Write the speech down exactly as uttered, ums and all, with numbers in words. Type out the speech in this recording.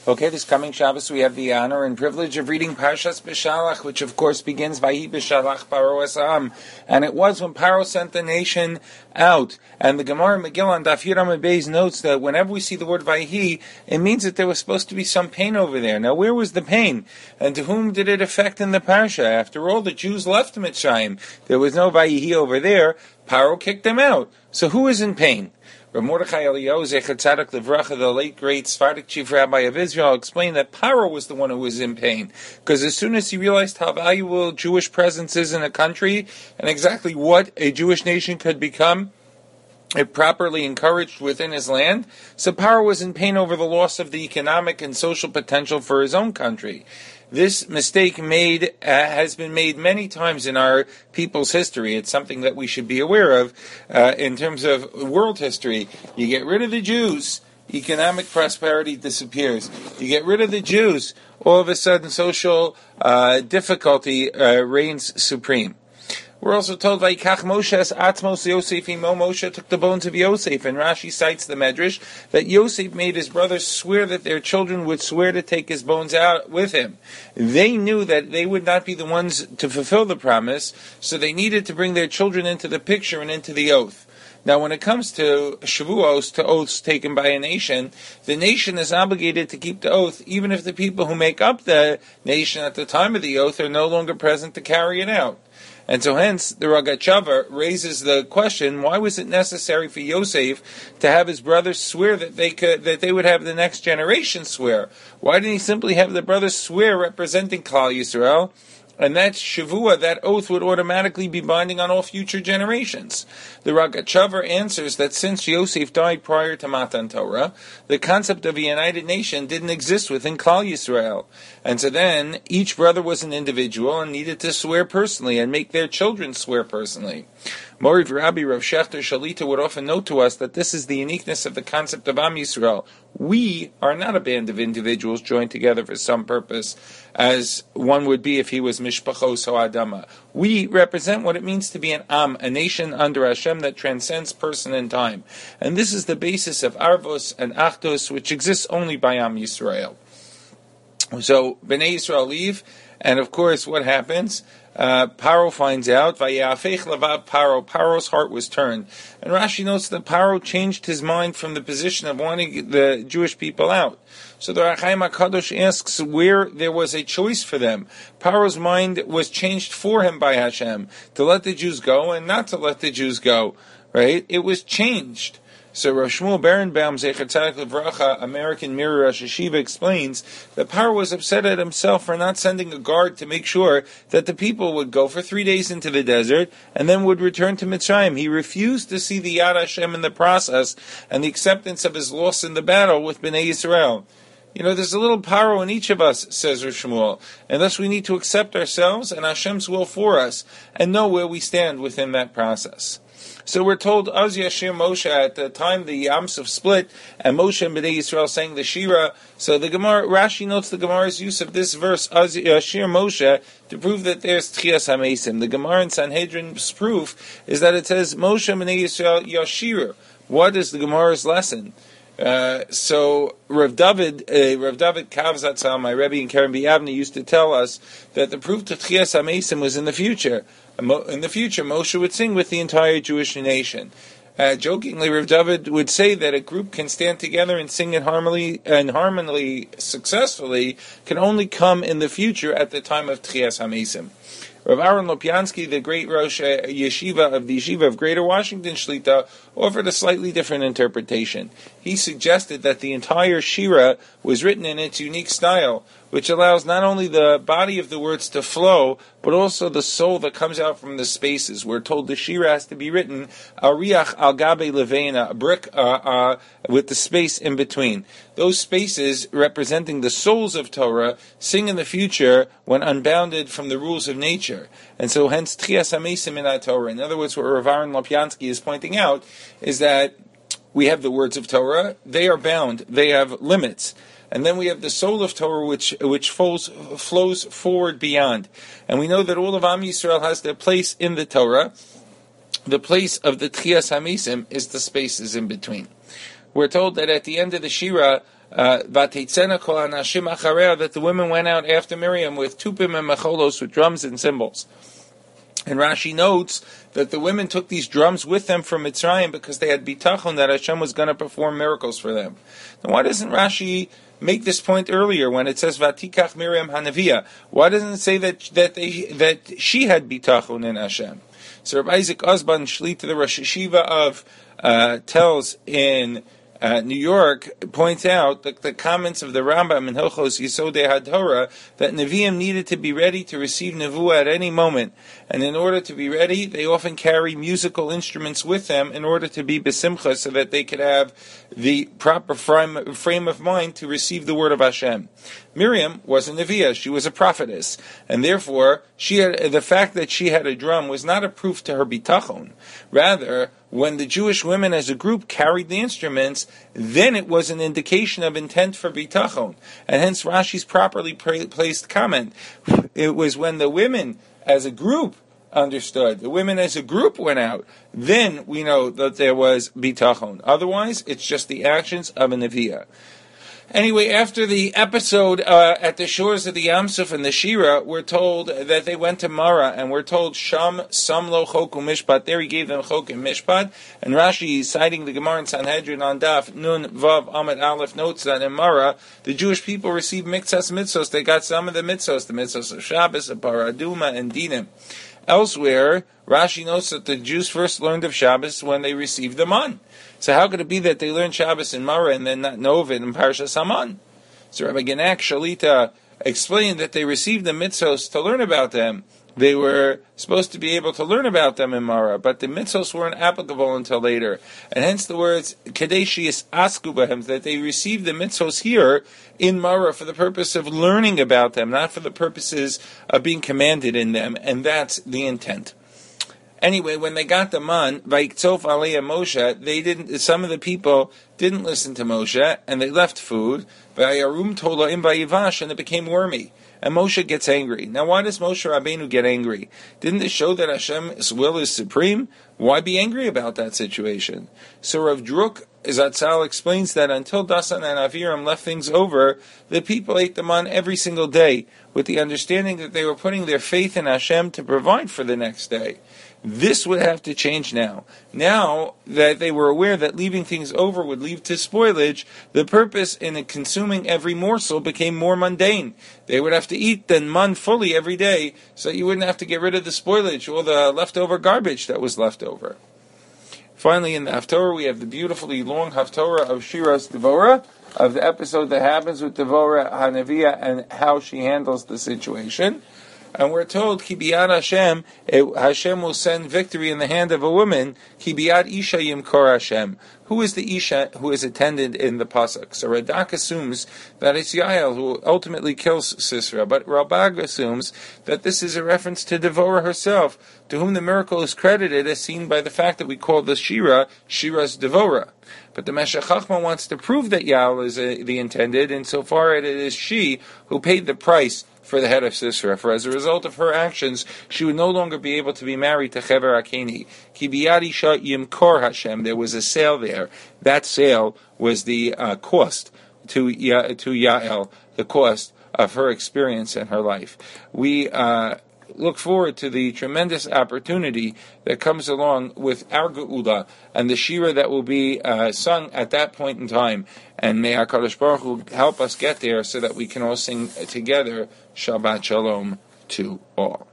Okay, this coming Shabbos we have the honor and privilege of reading Parshas Beshalach, which of course begins Vayi Beshalach Paro es Ha'am. And it was when Paro sent the nation out. And the Gemara Megillah on Daf Yud Amud Beis notes that whenever we see the word Vayihi, it means that there was supposed to be some pain over there. Now, where was the pain? And to whom did it affect in the Parsha? After all, the Jews left Mitzrayim. There was no Vayihi over there. Paro kicked them out. So who is in pain? Rav Mordechai Eliyahu Zecher Tzadok Livracha, the late great Sephardic chief rabbi of Israel, explained that Paro was the one who was in pain, because as soon as he realized how valuable Jewish presence is in a country and exactly what a Jewish nation could become if properly encouraged within his land, so Paro was in pain over the loss of the economic and social potential for his own country. This mistake made uh, has been made many times in our people's history. It's something that we should be aware of uh, in terms of world history. You get rid of the Jews, economic prosperity disappears. You get rid of the Jews, all of a sudden social uh, difficulty uh, reigns supreme. We're also told, Vayikach Moshe es atzmos Yosef imo. Moshe took the bones of Yosef, and Rashi cites the Medrash that Yosef made his brothers swear that their children would swear to take his bones out with him. They knew that they would not be the ones to fulfill the promise, so they needed to bring their children into the picture and into the oath. Now, when it comes to Shavuos, to oaths taken by a nation, the nation is obligated to keep the oath, even if the people who make up the nation at the time of the oath are no longer present to carry it out. And so hence, the Rogatchover raises the question, why was it necessary for Yosef to have his brothers swear that they could, that they would have the next generation swear? Why didn't he simply have the brothers swear representing Klal Yisrael? And that Shavua, that oath, would automatically be binding on all future generations. The Rogatchover answers that since Yosef died prior to Matan Torah, the concept of a united nation didn't exist within Klal Yisrael. And so then, each brother was an individual and needed to swear personally and make their children swear personally. Mori Rabbi Rav Shechter Shalita would often note to us that this is the uniqueness of the concept of Am Yisrael. We are not a band of individuals joined together for some purpose, as one would be if he was Mishpachos Ha'adama. We represent what it means to be an Am, a nation under Hashem that transcends person and time. And this is the basis of Arvos and Achdus, which exists only by Am Yisrael. So, Bnei Yisrael leave, and of course, what happens? Uh, Paro finds out, Vayafech Lavav Paro, Paro's heart was turned. And Rashi notes that Paro changed his mind from the position of wanting the Jewish people out. So the Rachaim HaKadosh asks where there was a choice for them. Paro's mind was changed for him by Hashem, to let the Jews go and not to let the Jews go. Right? It was changed. So Rav Shmuel Berenbaum, Zecher Tzadok Livracha, American Mirror Rosh Hashiva, explains that Paro was upset at himself for not sending a guard to make sure that the people would go for three days into the desert and then would return to Mitzrayim. He refused to see the Yad Hashem in the process and the acceptance of his loss in the battle with Bnei Yisrael. You know, there's a little Paro in each of us, says Rav Shmuel, and thus we need to accept ourselves and Hashem's will for us and know where we stand within that process. So we're told, Az Yashir Moshe, at the time the Yamsuf split, and Moshe and Bnei Yisrael sang the Shira. So the Gemara, Rashi notes the Gemara's use of this verse, Az Yashir Moshe, to prove that there's Tchias HaMesim. The Gemara in Sanhedrin's proof is that it says, Moshe and Bnei Yisrael Yashir. What is the Gemara's lesson? Uh, so Rav David, uh, Rav David Kavzatzal, my Rebbe in Keren B'Yavne, used to tell us that the proof to Tchias HaMesim was in the future. In the future, Moshe would sing with the entire Jewish nation. Uh, jokingly, Rav David would say that a group can stand together and sing in harmony and harmony successfully can only come in the future at the time of Tchias HaMesim. Rav Aaron Lopiansky, the great Rosh Yeshiva of the Yeshiva of Greater Washington Shlita, offered a slightly different interpretation. He suggested that the entire Shira was written in its unique style, which allows not only the body of the words to flow, but also the soul that comes out from the spaces. We're told the Shira has to be written Ariach al Gabe Levena, a brick uh, uh, with the space in between. Those spaces, representing the souls of Torah, sing in the future when unbounded from the rules of nature. And so hence Tchias HaMesim in our Torah. In other words, what Rav Aaron Lopiansky is pointing out is that we have the words of Torah, they are bound, they have limits. And then we have the soul of Torah, which which flows, flows forward beyond. And we know that all of Am Yisrael has their place in the Torah. The place of the Tchias HaMesim is the spaces in between. We're told that at the end of the Shira, uh, Vateitzena kol anashim achareh, that the women went out after Miriam with tupim and mecholos, with drums and cymbals. And Rashi notes that the women took these drums with them from Mitzrayim because they had bitachon that Hashem was going to perform miracles for them. Now, why doesn't Rashi make this point earlier when it says Vatikach Miriam Hanavia? Why doesn't it say that that they, that she had bitachon in Hashem? So Rabbi Isaac Osban, Shlit, the Rosh Hashiva of uh, tells in Uh, New York, points out that the comments of the Rambam in Hilchos Yesodei HaTorah that Nevi'im needed to be ready to receive Nevuah at any moment, and in order to be ready, they often carry musical instruments with them in order to be besimcha, so that they could have the proper frame, frame of mind to receive the word of Hashem. Miriam was a Nevi'ah, she was a prophetess, and therefore she had, the fact that she had a drum was not a proof to her bitachon. Rather, when the Jewish women as a group carried the instruments, then it was an indication of intent for bitachon. And hence Rashi's properly pra- placed comment. It was when the women as a group understood, the women as a group went out, then we know that there was bitachon. Otherwise, it's just the actions of a Nevi'ah. Anyway, after the episode uh, at the shores of the Yamsuf and the Shira, we're told that they went to Mara, and we're told Sham Samlo Chok Mishpat. There he gave them Chok and Mishpat. And Rashi, citing the Gemara in Sanhedrin on Daf Nun Vav Amid Aleph, notes that in Mara the Jewish people received Miktsas Mitzvos. They got some of the Mitzvos, the Mitzvos of Shabbos, of Paraduma, and Dinim. Elsewhere, Rashi notes that the Jews first learned of Shabbos when they received the man. So how could it be that they learned Shabbos in Mara and then not know of it in Parshas Haman? So Rabbi Genak Shalita explained that they received the mitzvos to learn about them. They were supposed to be able to learn about them in Mara, but the mitzvos weren't applicable until later. And hence the words, Kadeshius Asku Bahem, that they received the mitzvos here in Mara for the purpose of learning about them, not for the purposes of being commanded in them, and that's the intent. Anyway, when they got the man, Vaiktsof Aliyah Moshe, they didn't. Some of the people didn't listen to Moshe, and they left food. Vayarum Tolaim Vayivash, and it became wormy. And Moshe gets angry. Now, why does Moshe Rabbeinu get angry? Didn't it show that Hashem's will is supreme? Why be angry about that situation? So Rav Druk Zatzal explains that until Dasan and Aviram left things over, the people ate the man every single day, with the understanding that they were putting their faith in Hashem to provide for the next day. This would have to change now. Now that they were aware that leaving things over would lead to spoilage, the purpose in consuming every morsel became more mundane. They would have to eat the man fully every day, so that you wouldn't have to get rid of the spoilage or the leftover garbage that was left over. Finally, in the Haftorah, we have the beautifully long Haftorah of Shiras Devorah, of the episode that happens with Devorah Hanaviah and how she handles the situation. And we're told, Ki biyad Hashem, Hashem will send victory in the hand of a woman. Ki biyad Isha yimkor Hashem. Who is the Isha who is attended in the pasuk? So Radak assumes that it's Yael who ultimately kills Sisera, but Ralbag assumes that this is a reference to Devorah herself, to whom the miracle is credited, as seen by the fact that we call the Shira Shira's Devorah. But the Meshech Chochmah wants to prove that Yael is a, the intended, insofar as it is she who paid the price for the head of Sisera, for as a result of her actions, she would no longer be able to be married to Chever Akeni. Ki biyad Isha yimkor Hashem. There was a sale there. That sale was the uh, cost to ya- to Yael, the cost of her experience and her life. We uh, look forward to the tremendous opportunity that comes along with our Geula and the Shira that will be uh, sung at that point in time. And may HaKadosh Baruch Hu help us get there so that we can all sing together Shabbat Shalom to all.